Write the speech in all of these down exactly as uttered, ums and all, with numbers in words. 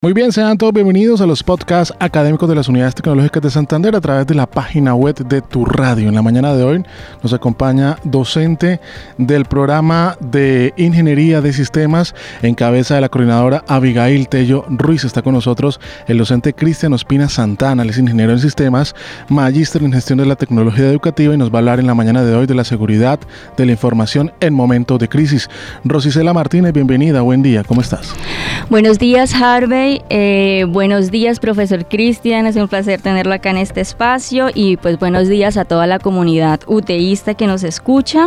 Muy bien, sean todos bienvenidos a los podcasts académicos de las Unidades Tecnológicas de Santander a través de la página web de Tu Radio. En la mañana de hoy nos acompaña docente del programa de Ingeniería de Sistemas en cabeza de la coordinadora Abigail Tello Ruiz. Está con nosotros el docente Cristian Ospina Santana, él es ingeniero en sistemas, magíster en gestión de la tecnología educativa y nos va a hablar en la mañana de hoy de la seguridad de la información en momentos de crisis. Rosicela Martínez, bienvenida, buen día, ¿cómo estás? Buenos días, Harvey. Eh, buenos días, profesor Cristian, es un placer tenerlo acá en este espacio y pues buenos días a toda la comunidad UTEísta que nos escucha.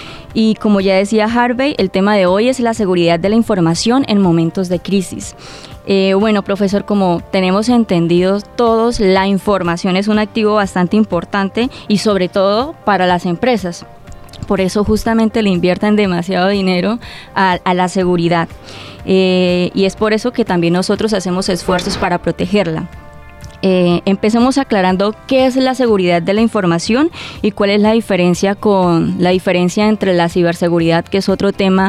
Y como ya decía Harvey, el tema de hoy es la seguridad de la información en momentos de crisis. Eh, bueno, profesor, como tenemos entendido todos, la información es un activo bastante importante y sobre todo para las empresas. Por eso justamente le invierten demasiado dinero a, a la seguridad. Eh, y es por eso que también nosotros hacemos esfuerzos para protegerla. Eh, empecemos aclarando qué es la seguridad de la información y cuál es la diferencia con la diferencia entre la ciberseguridad, que es otro tema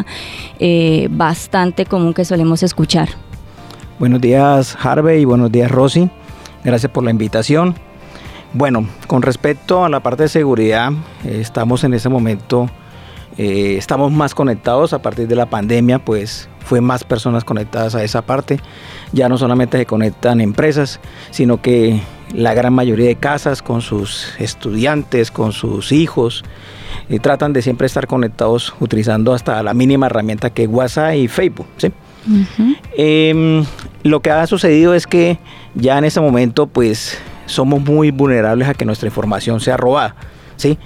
eh, bastante común que solemos escuchar. Buenos días, Harvey, y buenos días, Rosy. Gracias por la invitación. Bueno, con respecto a la parte de seguridad, eh, estamos en ese momento, eh, estamos más conectados a partir de la pandemia, pues fue más personas conectadas a esa parte. Ya no solamente se conectan empresas, sino que la gran mayoría de casas con sus estudiantes, con sus hijos, eh, tratan de siempre estar conectados utilizando hasta la mínima herramienta que es WhatsApp y Facebook, ¿sí? Uh-huh. Eh, lo que ha sucedido es que ya en ese momento, pues, somos muy vulnerables a que nuestra información sea robada, ¿sí?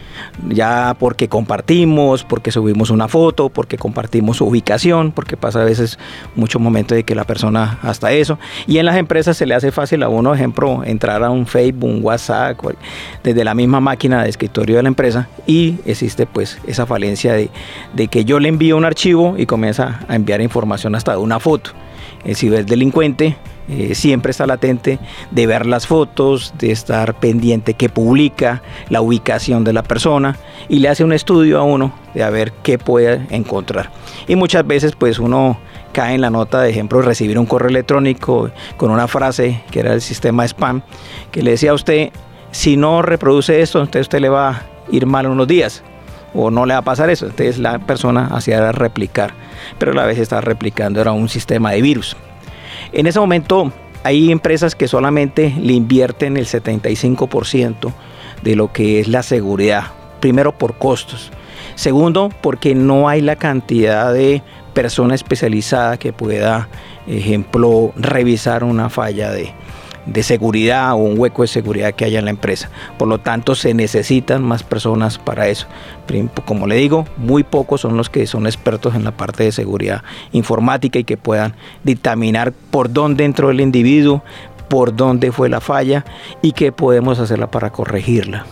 Ya porque compartimos, porque subimos una foto, porque compartimos su ubicación, porque pasa a veces muchos momentos de que la persona hasta eso. Y en las empresas se le hace fácil a uno, ejemplo, entrar a un Facebook, un WhatsApp, desde la misma máquina de escritorio de la empresa, y existe pues esa falencia de, de que yo le envío un archivo y comienza a enviar información hasta de una foto. El ciberdelincuente Eh, siempre está latente de ver las fotos, de estar pendiente que publica, la ubicación de la persona, y le hace un estudio a uno de a ver qué puede encontrar. Y muchas veces pues uno cae en la nota de ejemplo recibir un correo electrónico con una frase que era el sistema spam, que le decía a usted, si no reproduce esto, entonces usted le va a ir mal unos días, o no le va a pasar eso. Entonces la persona hacía replicar, pero a la vez está replicando era un sistema de virus. En ese momento hay empresas que solamente le invierten el setenta y cinco por ciento de lo que es la seguridad. Primero, por costos. Segundo, porque no hay la cantidad de persona especializada que pueda, ejemplo, revisar una falla de, de seguridad o un hueco de seguridad que haya en la empresa. Por lo tanto, se necesitan más personas para eso. Como le digo, muy pocos son los que son expertos en la parte de seguridad informática y que puedan dictaminar por dónde entró el individuo, por dónde fue la falla y qué podemos hacerla para corregirla.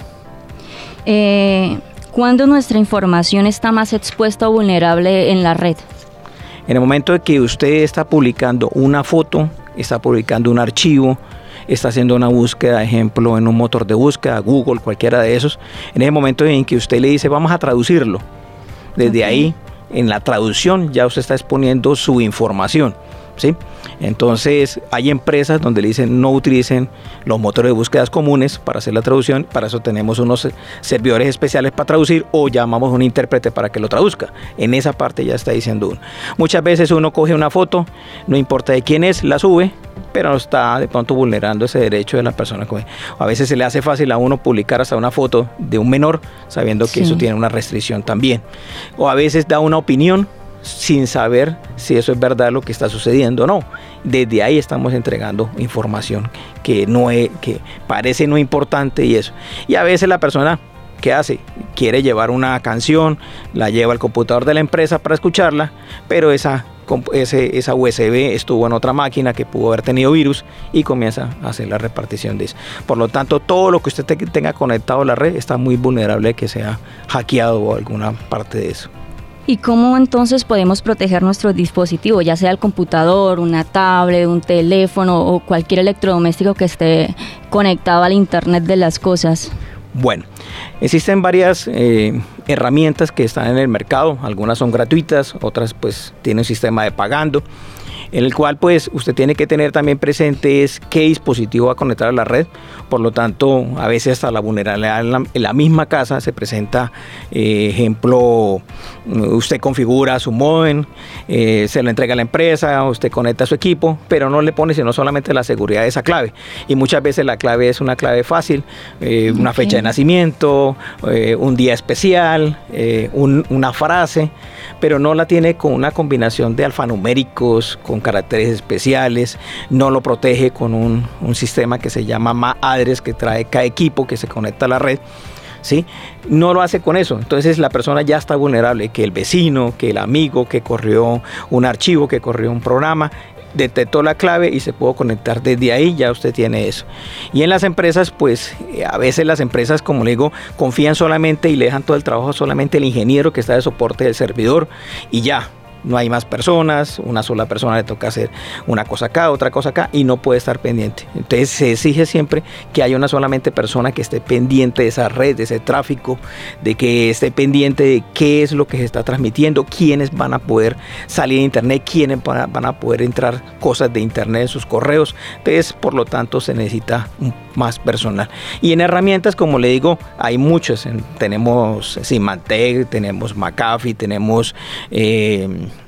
Eh, ¿Cuándo nuestra información está más expuesta o vulnerable en la red? En el momento de que usted está publicando una foto, está publicando un archivo, está haciendo una búsqueda, ejemplo, en un motor de búsqueda, Google, cualquiera de esos, en ese momento en que usted le dice, vamos a traducirlo, desde okay. ahí, en la traducción, ya usted está exponiendo su información, ¿sí? Entonces, hay empresas donde le dicen, no utilicen los motores de búsquedas comunes para hacer la traducción, para eso tenemos unos servidores especiales para traducir, o llamamos a un intérprete para que lo traduzca. En esa parte ya está diciendo uno. Muchas veces uno coge una foto, no importa de quién es, la sube, pero está de pronto vulnerando ese derecho de la persona. A veces se le hace fácil a uno publicar hasta una foto de un menor, sabiendo que sí. Eso tiene una restricción también. O a veces da una opinión sin saber si eso es verdad lo que está sucediendo o no. Desde ahí estamos entregando información que, no es, que parece no importante y eso. Y a veces la persona, ¿qué hace? Quiere llevar una canción, la lleva al computador de la empresa para escucharla, pero esa Ese, esa U S B estuvo en otra máquina que pudo haber tenido virus y comienza a hacer la repartición de eso. Por lo tanto, todo lo que usted te, tenga conectado a la red está muy vulnerable a que sea hackeado o alguna parte de eso. ¿Y cómo entonces podemos proteger nuestro dispositivo, ya sea el computador, una tablet, un teléfono o cualquier electrodoméstico que esté conectado al Internet de las cosas? Bueno, existen varias eh, herramientas que están en el mercado, algunas son gratuitas, otras pues tienen un sistema de pagando. en el cual pues usted tiene que tener también presente es qué dispositivo va a conectar a la red. Por lo tanto, a veces hasta la vulnerabilidad en la, en la misma casa se presenta, eh, ejemplo, usted configura su módem, eh, se lo entrega a la empresa, usted conecta a su equipo, pero no le pone sino solamente la seguridad de esa clave. Y muchas veces la clave es una clave fácil, eh, una okay. fecha de nacimiento, eh, un día especial, eh, un, una frase, pero no la tiene con una combinación de alfanuméricos, con caracteres especiales, no lo protege con un, un sistema que se llama M A C address que trae cada equipo que se conecta a la red. ¿Sí? No lo hace con eso, entonces la persona ya está vulnerable, que el vecino, que el amigo que corrió un archivo, que corrió un programa, detectó la clave y se pudo conectar desde ahí, ya usted tiene eso. Y en las empresas, pues a veces las empresas, como le digo, confían solamente y le dejan todo el trabajo solamente al ingeniero que está de soporte del servidor y ya. No hay más personas, una sola persona le toca hacer una cosa acá, otra cosa acá y no puede estar pendiente. Entonces se exige siempre que haya una solamente persona que esté pendiente de esa red, de ese tráfico, de que esté pendiente de qué es lo que se está transmitiendo, quiénes van a poder salir de internet, quiénes van a, van a poder entrar cosas de internet en sus correos. Entonces, por lo tanto, se necesita más personal. Y en herramientas, como le digo, hay muchas. Tenemos Symantec, tenemos McAfee, tenemos Eh,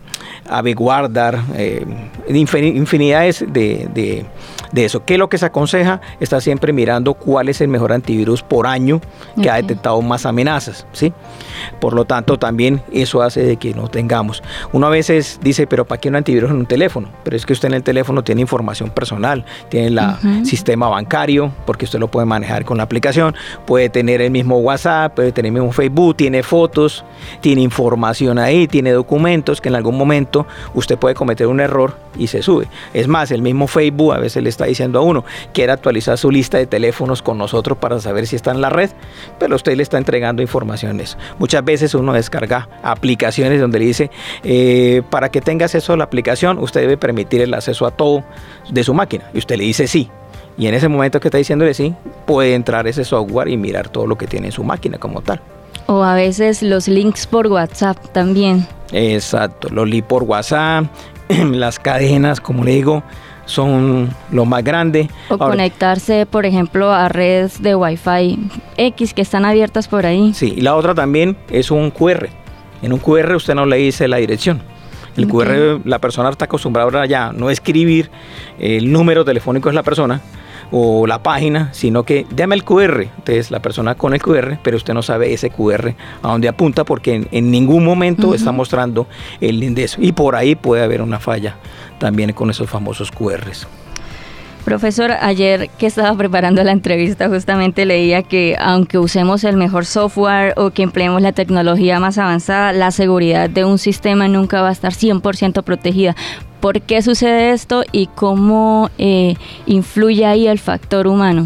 AveGuardar, eh, infinidades de, de, de eso. ¿Qué es lo que se aconseja? Está siempre mirando cuál es el mejor antivirus por año que okay. ha detectado más amenazas, ¿sí? Por lo tanto, también eso hace de que no tengamos. Uno a veces dice, pero ¿para qué un antivirus en un teléfono? Pero es que usted en el teléfono tiene información personal, tiene el uh-huh. sistema bancario, porque usted lo puede manejar con la aplicación, puede tener el mismo WhatsApp, puede tener el mismo Facebook, tiene fotos, tiene información ahí, tiene documentos que en algún momento usted puede cometer un error y se sube. Es más, el mismo Facebook a veces le está diciendo a uno, quiere actualizar su lista de teléfonos con nosotros para saber si está en la red, pero usted le está entregando informaciones. Muchas veces uno descarga aplicaciones donde le dice, eh, para que tenga acceso a la aplicación, usted debe permitir el acceso a todo de su máquina. Y usted le dice sí. Y en ese momento que está diciéndole sí, puede entrar ese software y mirar todo lo que tiene en su máquina como tal. O a veces los links por WhatsApp también. Exacto, los links por WhatsApp, las cadenas, como le digo, son lo más grande. O Ahora, conectarse, por ejemplo, a redes de Wi-Fi X que están abiertas por ahí. Sí, y la otra también es un Q R. En un Q R usted no le dice la dirección. El okay. Q R, la persona está acostumbrada ahora ya no escribir el número telefónico de la persona o la página, sino que llame el Q R. Entonces la persona con el Q R, pero usted no sabe ese Q R a dónde apunta porque en, en ningún momento uh-huh. está mostrando el link de eso. Y por ahí puede haber una falla también con esos famosos Q Rs. Profesor, ayer que estaba preparando la entrevista justamente leía que aunque usemos el mejor software o que empleemos la tecnología más avanzada, la seguridad de un sistema nunca va a estar cien por ciento protegida. ¿Por qué sucede esto y cómo eh, influye ahí el factor humano?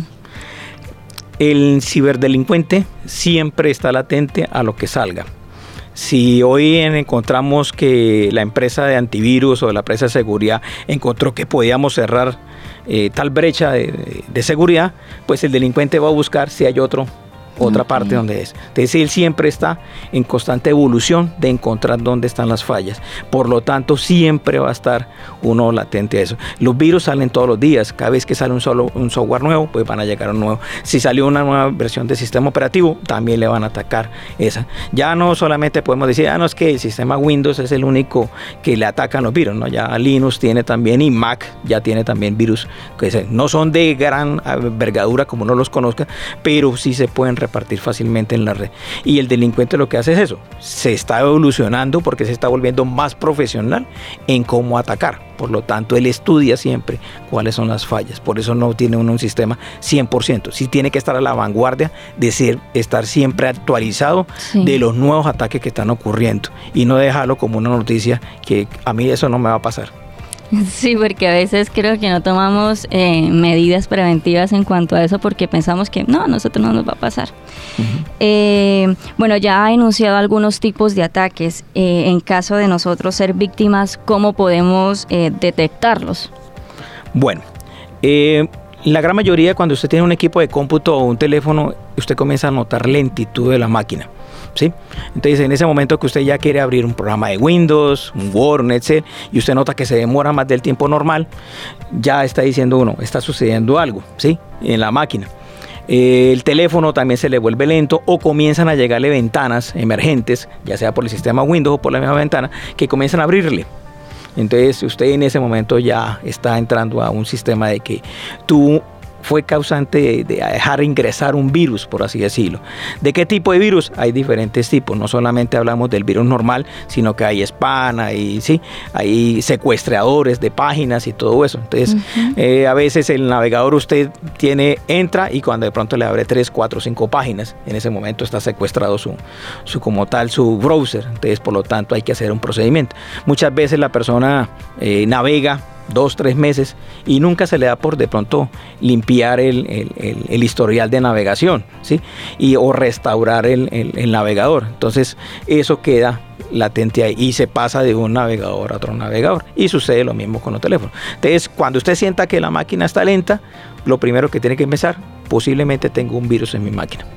El ciberdelincuente siempre está latente a lo que salga. Si hoy encontramos que la empresa de antivirus o la empresa de seguridad encontró que podíamos cerrar eh, tal brecha de, de, de seguridad, pues el delincuente va a buscar si hay otro otra okay. parte donde es. Entonces él siempre está en constante evolución de encontrar dónde están las fallas. Por lo tanto, siempre va a estar uno latente a eso. Los virus salen todos los días. Cada vez que sale un solo un software nuevo, pues van a llegar a un nuevo. Si salió una nueva versión del sistema operativo, también le van a atacar esa. Ya no solamente podemos decir, ah, no, es que el sistema Windows es el único que le atacan los virus, ¿no? Ya Linux tiene también y Mac ya tiene también virus que no son de gran envergadura como uno los conozca, pero sí se pueden repartir fácilmente en la red. Y el delincuente lo que hace es eso, se está evolucionando porque se está volviendo más profesional en cómo atacar. Por lo tanto, él estudia siempre cuáles son las fallas. Por eso no tiene uno un sistema cien por ciento. Sí tiene que estar a la vanguardia de ser, estar siempre actualizado sí. de los nuevos ataques que están ocurriendo y no dejarlo como una noticia que a mí eso no me va a pasar. Sí, porque a veces creo que no tomamos eh, medidas preventivas en cuanto a eso porque pensamos que no, a nosotros no nos va a pasar. Uh-huh. Eh, bueno, ya ha enunciado algunos tipos de ataques. Eh, en caso de nosotros ser víctimas, ¿cómo podemos eh, detectarlos? Bueno, eh, la gran mayoría, cuando usted tiene un equipo de cómputo o un teléfono, usted comienza a notar lentitud de la máquina, ¿sí? Entonces, en ese momento que usted ya quiere abrir un programa de Windows, un Word, un Excel, y usted nota que se demora más del tiempo normal, ya está diciendo uno, está sucediendo algo, ¿sí? En la máquina. Eh, el teléfono también se le vuelve lento o comienzan a llegarle ventanas emergentes, ya sea por el sistema Windows o por la misma ventana, que comienzan a abrirle. Entonces usted en ese momento ya está entrando a un sistema de que tú fue causante de, de dejar ingresar un virus, por así decirlo. ¿De qué tipo de virus? Hay diferentes tipos, no solamente hablamos del virus normal, sino que hay spam, hay, ¿sí? hay secuestradores de páginas y todo eso. Entonces, uh-huh. eh, a veces el navegador usted tiene, entra y cuando de pronto le abre tres, cuatro, cinco páginas, en ese momento está secuestrado su, su como tal, su browser. Entonces, por lo tanto, hay que hacer un procedimiento. Muchas veces la persona eh, navega dos, tres meses y nunca se le da por de pronto limpiar el, el, el, el historial de navegación, ¿sí? Y, o restaurar el, el, el navegador. Entonces eso queda latente ahí y se pasa de un navegador a otro navegador y sucede lo mismo con los teléfonos. Entonces cuando usted sienta que la máquina está lenta, lo primero que tiene que empezar, posiblemente tengo un virus en mi máquina.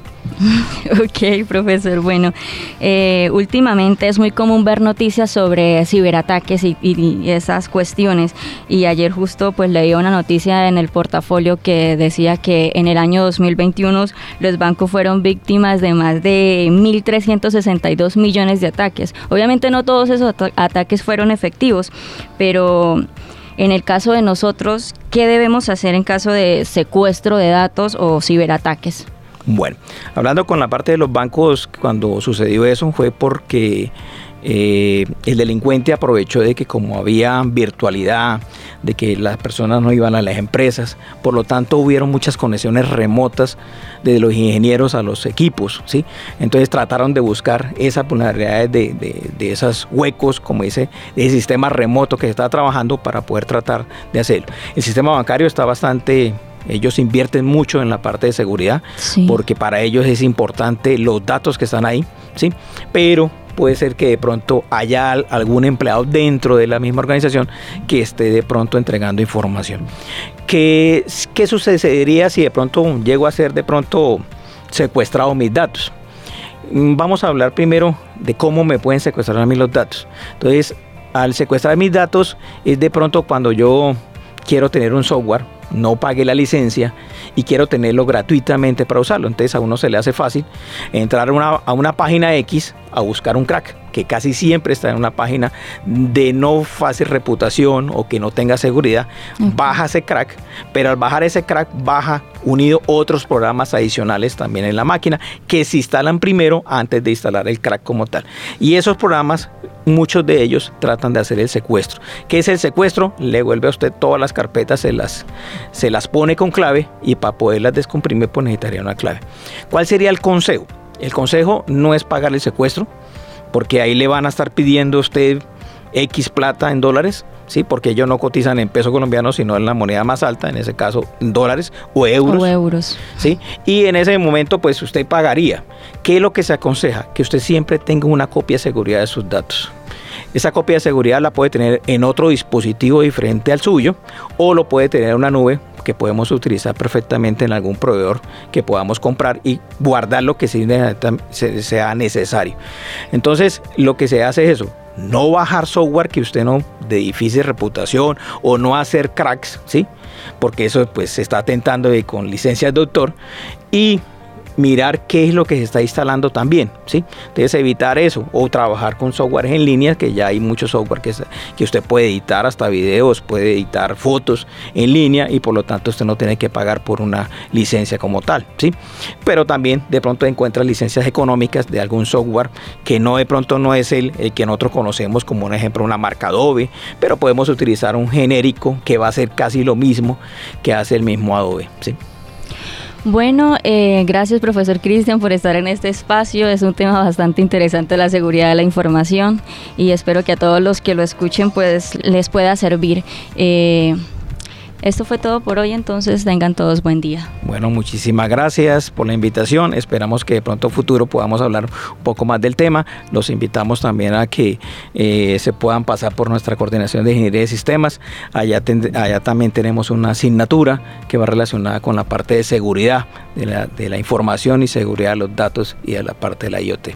Ok, profesor. Bueno, eh, últimamente es muy común ver noticias sobre ciberataques y, y, y esas cuestiones. Y ayer justo pues leí una noticia en el portafolio que decía que en el año dos mil veintiuno los bancos fueron víctimas de más de mil trescientos sesenta y dos millones de ataques. Obviamente no todos esos at- ataques fueron efectivos, pero en el caso de nosotros, ¿qué debemos hacer en caso de secuestro de datos o ciberataques? Bueno, hablando con la parte de los bancos, cuando sucedió eso fue porque eh, el delincuente aprovechó de que como había virtualidad, de que las personas no iban a las empresas, por lo tanto hubieron muchas conexiones remotas de los ingenieros a los equipos, ¿sí? Entonces trataron de buscar esas vulnerabilidades de, de, de esos huecos, como ese, de ese sistema remoto que se estaba trabajando para poder tratar de hacerlo. El sistema bancario está bastante... Ellos invierten mucho en la parte de seguridad, sí, porque para ellos es importante los datos que están ahí, ¿sí? Pero puede ser que de pronto haya algún empleado dentro de la misma organización que esté de pronto entregando información. ¿Qué, qué sucedería si de pronto llego a ser de pronto secuestrado mis datos? Vamos a hablar primero de cómo me pueden secuestrar a mí los datos. Entonces, al secuestrar mis datos es de pronto cuando yo quiero tener un software, no pague la licencia y quiero tenerlo gratuitamente para usarlo. Entonces a uno se le hace fácil entrar a una, a una página X a buscar un crack, que casi siempre está en una página de no fácil reputación o que no tenga seguridad. Uh-huh. Baja ese crack, pero al bajar ese crack baja unido otros programas adicionales también en la máquina que se instalan primero antes de instalar el crack como tal. Y esos programas, muchos de ellos tratan de hacer el secuestro. ¿Qué es el secuestro? Le vuelve a usted todas las carpetas, se las, se las pone con clave y para poderlas descomprimir pues necesitaría una clave. ¿Cuál sería el consejo? El consejo no es pagar el secuestro, porque ahí le van a estar pidiendo a usted X plata en dólares, ¿sí? Porque ellos no cotizan en peso colombiano, sino en la moneda más alta, en ese caso dólares o euros. O euros. ¿Sí? Y en ese momento pues usted pagaría. ¿Qué es lo que se aconseja? Que usted siempre tenga una copia de seguridad de sus datos. Esa copia de seguridad la puede tener en otro dispositivo diferente al suyo o lo puede tener en una nube que podemos utilizar perfectamente en algún proveedor que podamos comprar y guardar lo que sea necesario. Entonces lo que se hace es eso, no bajar software que usted no de difícil reputación o no hacer cracks, ¿sí? Porque eso pues se está atentando de, con licencias de autor, y mirar qué es lo que se está instalando también, ¿sí? Entonces evitar eso o trabajar con software en línea, que ya hay mucho software que, que usted puede editar hasta videos, puede editar fotos en línea y por lo tanto usted no tiene que pagar por una licencia como tal, ¿sí? Pero también de pronto encuentra licencias económicas de algún software que no de pronto no es el, el que nosotros conocemos como un ejemplo una marca Adobe, pero podemos utilizar un genérico que va a hacer casi lo mismo que hace el mismo Adobe, ¿sí? Bueno, eh, gracias profesor Cristian por estar en este espacio. Es un tema bastante interesante, la seguridad de la información, y espero que a todos los que lo escuchen pues les pueda servir. Eh, Esto fue todo por hoy, entonces tengan todos buen día. Bueno, muchísimas gracias por la invitación. Esperamos que de pronto futuro podamos hablar un poco más del tema. Los invitamos también a que eh, se puedan pasar por nuestra coordinación de ingeniería de sistemas. Allá, ten, allá también tenemos una asignatura que va relacionada con la parte de seguridad de la, de la información y seguridad de los datos y de la parte de la I O T.